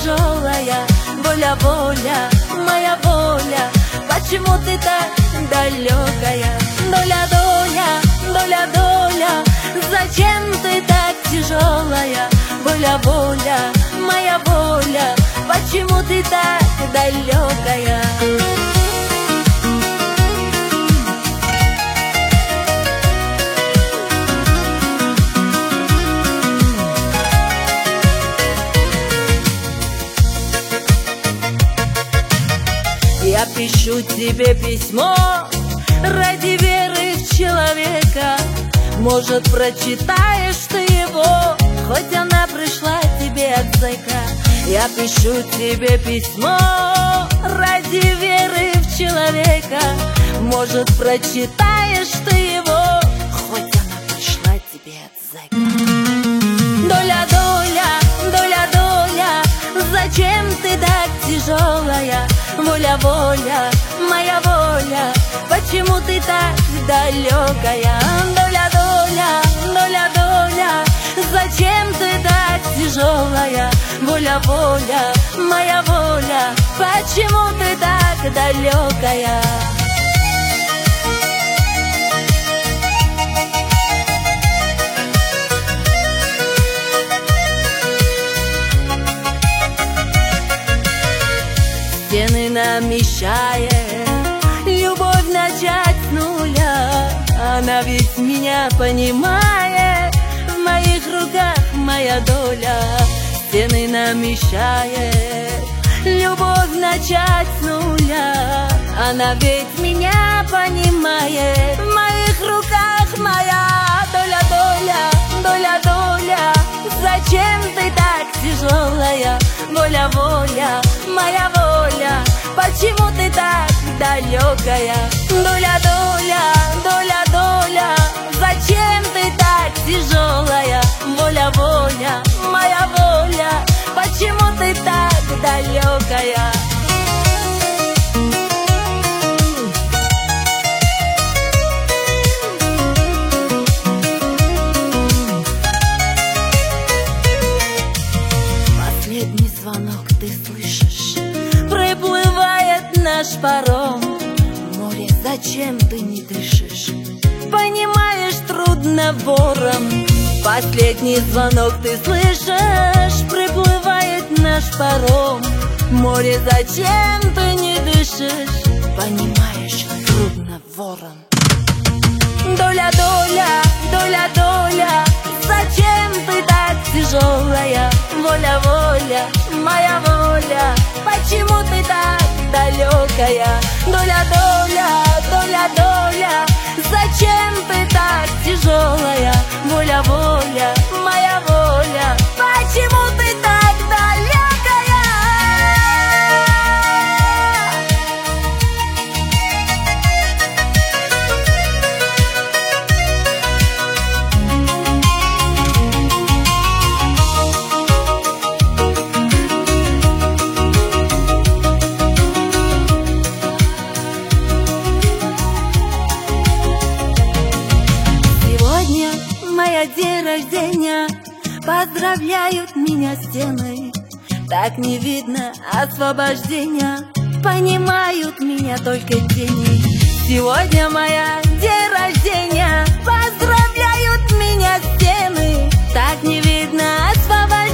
тяжелая. Воля, воля, моя воля, почему ты так далекая? Доля, доля, доля, доля, зачем ты так тяжелая? Воля, воля, моя воля, почему ты так далекая? Я пишу тебе письмо ради веры в человека. Может, прочитаешь ты его, хоть она пришла тебе от зайка. Я пишу тебе письмо ради веры в человека. Может, прочитаешь ты его, хоть она пришла тебе от зайка. Доля, доля, доля, доля, зачем ты так тяжелая? Воля, воля, моя воля, почему ты так далекая? Доля, доля, доля, доля, зачем ты так тяжелая? Воля, воля, моя воля, почему ты так далекая? Стены нам мешает любовь начать с нуля. Она ведь меня понимает, в моих руках моя доля. Стены нам мешает любовь начать с нуля. Она ведь меня понимает, в моих руках моя доля, доля, доля, доля. Зачем ты так тяжелая? Воля, воля, моя воля, почему ты так далекая? Доля, доля, доля, доля, зачем ты так тяжелая? Воля, воля, моя воля, почему ты так далекая? Последний звонок ты слышишь, приплывает наш паром. Море, зачем ты не дышишь? Понимаешь, трудно вором. Последний звонок ты слышишь, приплывает наш паром. Море, зачем ты не дышишь? Понимаешь, трудно вором. Доля, доля, доля, доля, зачем ты так тяжелая? Воля, воля, моя воля, почему ты так далекая? Доля, доля, доля, доля, зачем ты так тяжелая? Воля, воля, моя воля, почему ты так далекая? Моя день рождения, поздравляют меня стены. Так не видно освобождения, понимают меня только тени. Сегодня моя день рождения, поздравляют меня стены. Так не видно освобождения,